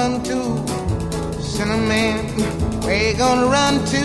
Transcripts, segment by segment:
run to? Cinnamon, where you gonna run to?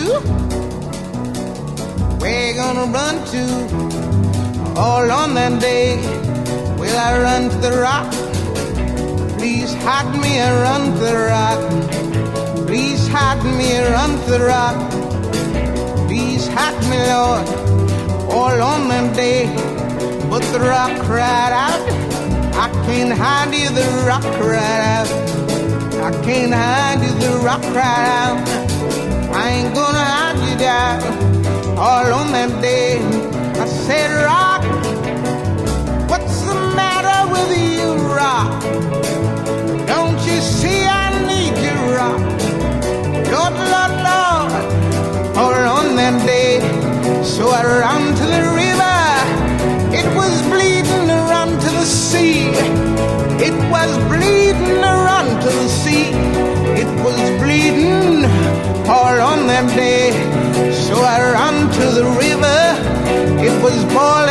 Where you gonna run to? All on that day, will I run to the rock? Please hide me and run to the rock. Please hide me and run to the rock. Please hide me, Lord, all on that day. But the rock cried out, I can't hide you, the rock cried out. I can't hide you, the rock cried out. I ain't gonna hide you down. All on that day, I said, rock, what's the matter with you, rock? Don't you see I need you, rock? Lord, Lord, Lord, all on that day. So I ran to the river, it was bleeding to run to the sea. It was bleeding to run to the sea. It was bleeding all on that day. So I ran to the river, it was boiling